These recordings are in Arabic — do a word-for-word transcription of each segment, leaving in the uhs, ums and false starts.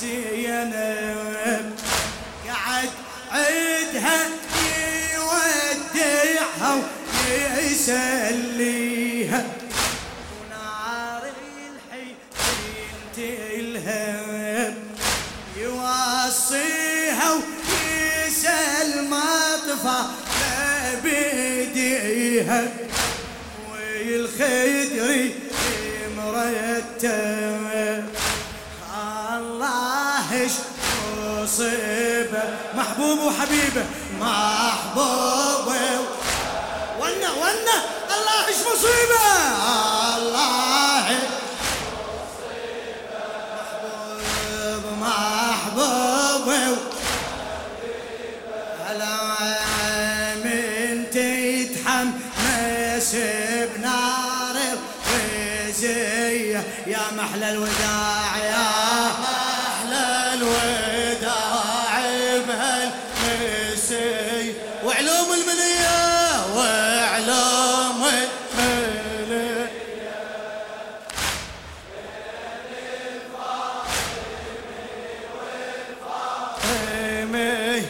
زينب قعد عيدها يودعها ويسليها ونار الحين تلهب يوصيها ويسأل مطفى بيديها والخدري مرتب الله ايش مصيبه محبوب وحبيبه محبوبه ونا ونا الله ايش مصيبه الله ايش مصيبه محبوب محبوبه هلا من تتحمس بنار الوزيه يا محلى الوداع يا محلى الوداع بهالمسي وعلوم المنيه وعلوم المنيه والفاطمي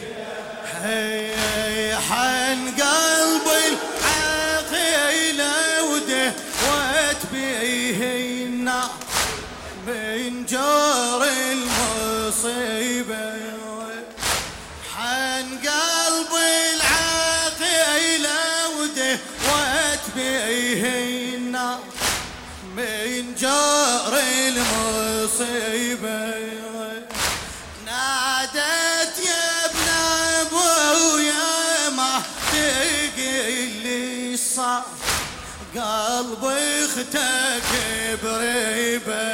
حن قلبي العقيله ودهوت بيه النار من جار المصيبة حن قلبي العقيلة ودهوت بيه النار من جار المصيبة نادت يا ابن ابويا ما تقلي صار قلبي اختك بريبه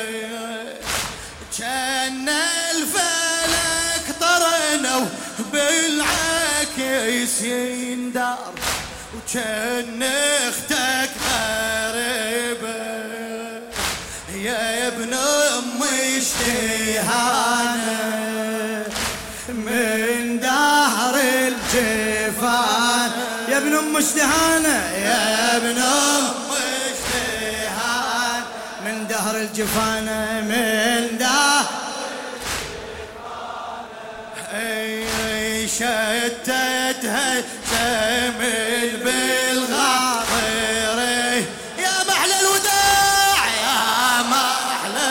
كان الفلك طرنوا بالعكس يندار وكان اختك غريبه يا ابن امي اشتهانه من دهر الجفان يا ابن ام اشتهانه يا ابن ام اشتهان من دهر الجفانه من دهر الجفانه شتتها شمل بالغاطري يا محلى الوداع يا محلى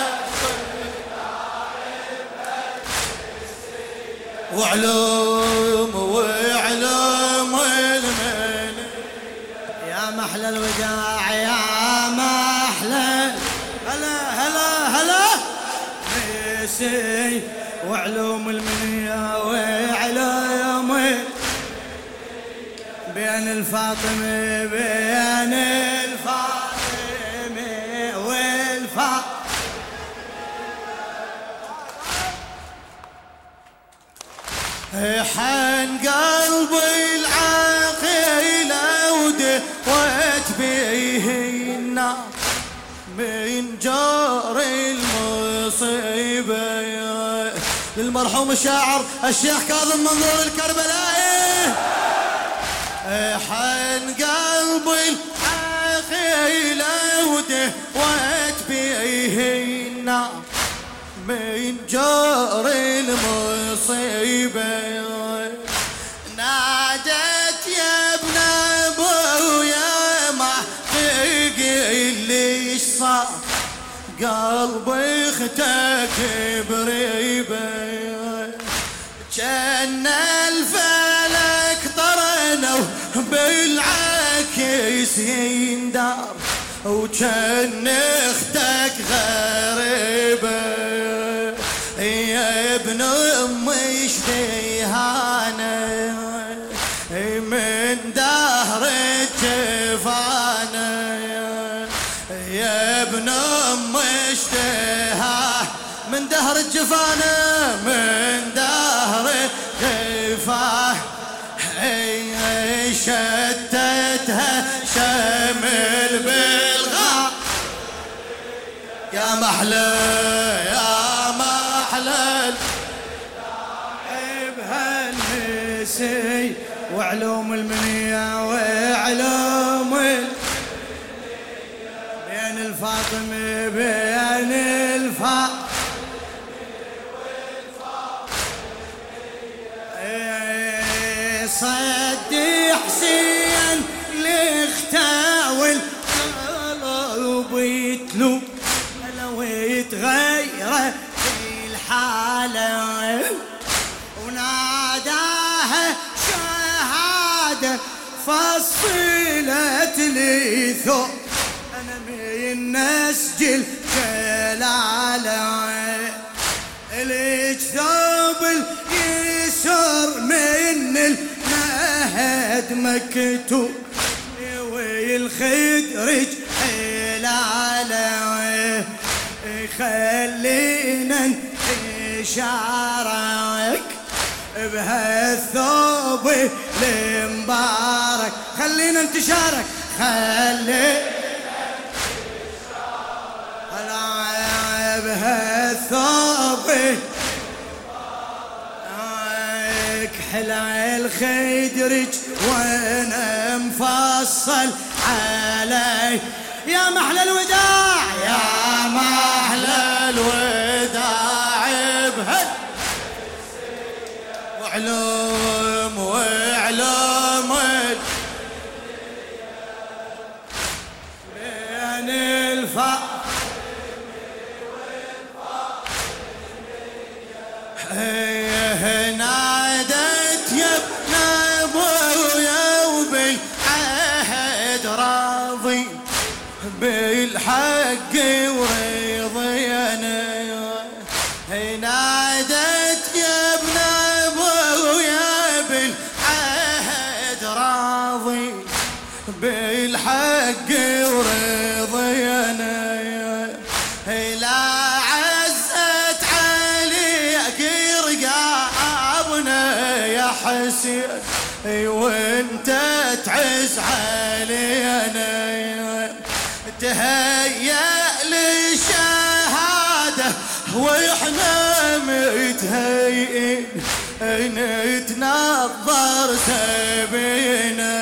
وعلوم وعلوم المن يا محلى الوداع يا محلى هلا هلا هلا نسي وعلوم المنية وعلوم بين الفاطمة بين الفاطمة والفاطمة حن قلبي العقيلة ودهوت بيه النار من جار المصيبة للمرحوم الشاعر الشيخ كاظم منظور الكربلائي حن قلبي العقيلة ودهوت بيه النار من جار المصيبة نادت يا ابن ابويا ما تقلي ايش صار قلبي اختك بريبه كان الفلك طرنوا بالعكس يندار وكان اختك غريبه يا ابن امي اشتهانه من دهر الجفانه يا ابن امي اشتهاه من دهر الجفانه من دهر الجفاه شتتها شمل بالغار يا محلى يا محلى بهالنسي وعلوم المنية وعلوم بين الفاطمة بين الفاطمة صد حسين لختاول قلب يتلو لو يتغير في الحالة وناداها شهادة فصلت لي ثوب أنا من نسجل جلالة ليك ثوب اليسر من المهد مكتوب والخدرج حلالة خلينا نشارك بهالثوب المبارك خلينا نتشارك خلينا بهالثوب كحلى الخدرج وانا مفصل علي يا محلى الوداع يا محلى الوداع بهال وعلوم وعلوم بين الفقر نادت يا ابن ابويا وبالعهد راضي بالحق ورضينا نادت يا ابن ابويا بالعهد راضي بالحق ورضينا لا عزت عليك رقابنا يا حسين وانت تعز علينا تهيأ للشهادة واحنا متهيئين نتنظر سبينا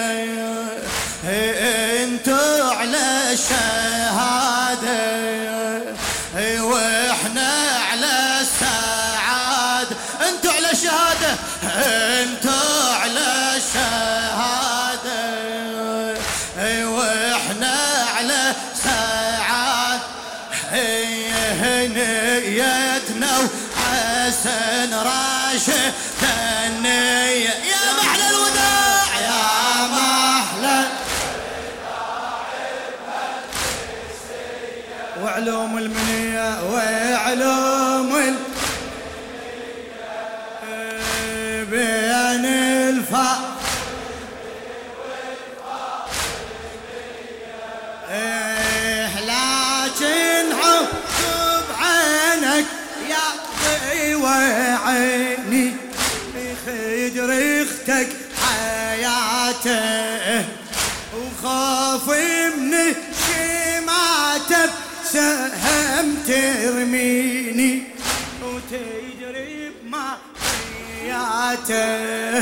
انتو على الشهادة واحنا على السعادة انتو على الشهادة انتو على الشهادة واحنا على سعادة نيتنا وحسن راشد النية يا محلى الوداع يا محلى وعلوم المنية وعلوم بين الفا لكن عقب عينك يا ضيوة عيني خدر اختك حياته وخاف من شماته سهم ترميني وتجري بما حياته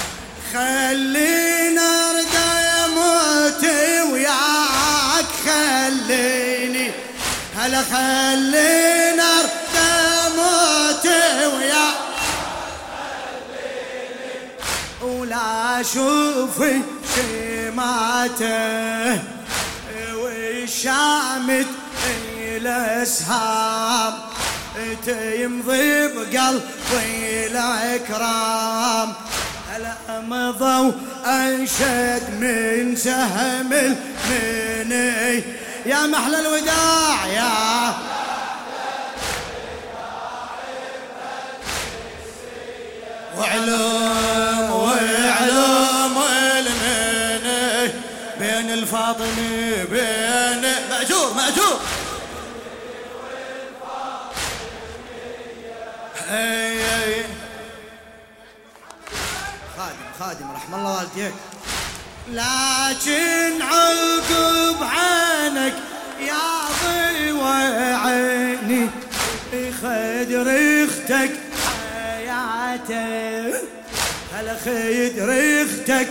خلينا ارد اموت وياك خليني هلا خلينا ارد اموت وياك ولا اشوف شماته والشامت الاسهام تيمضي بقلبي الاكرام هلا مضوا انشد من سهم المني يا محلى الوداع يا وعلوم وعلوم المني بين الفاطمي بين مأجور مأجور اي اي خادم خادم رحم الله والديك لكن عقب عينك يا ضيوة عيني خدر اختك حياته هلا خدر اختك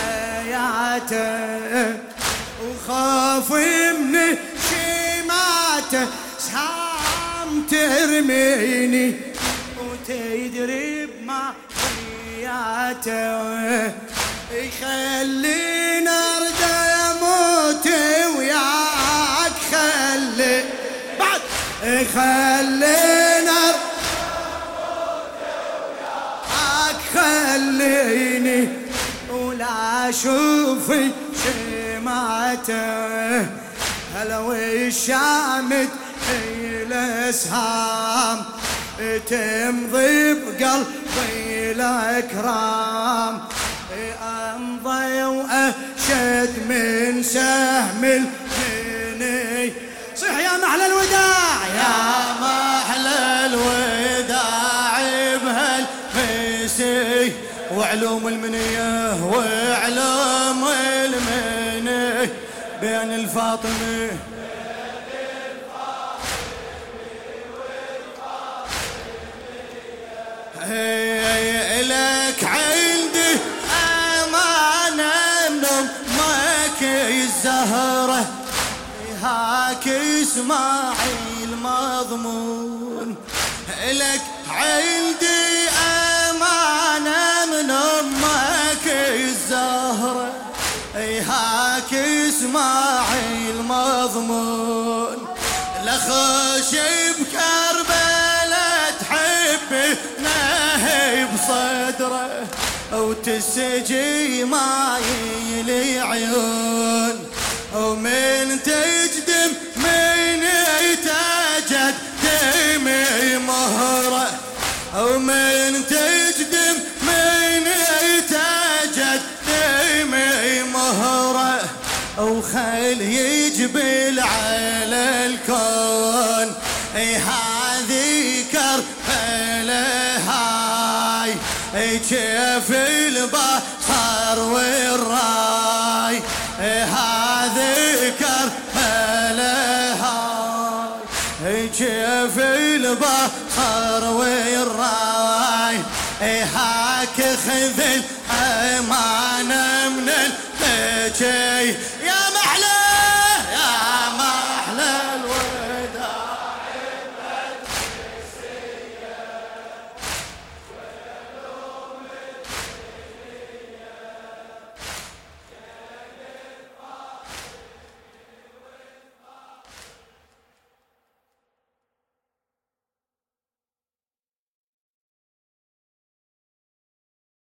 حياته وخاف من شماته سام ترميني وتدري بما حياته يخلينا ارد اموت وياك خلي بعد يخلينا وياك خليني ولا اشوفي شمعته هلا والشامت الاسهام تمضي بقلبي الاكرام امضي واشد من سهم المني صيح يا محلى الوداع يا محلى الوداع بهالمسي وعلوم المنيه وعلوم المنيه بين الفاطمي لك عندي أمانة من أمك الزهرة هاك اسماعيل مضمون لك عندي أمانة من أمك الزهرة هاك اسماعيل مضمون لخش بكربلاء تحبي نهي بصدره وتسجي ماي العيون ومن تجدم من يتجد دمي مهره ومن تجدم من يتجد دمي مهره وخل يجبل على الكون اي هذه كربلاء هاي اي كيف البصر والراي اي هذه كربلاء هاي اي كيف البصر والراي اي هاك خذ الامانه من البكي يا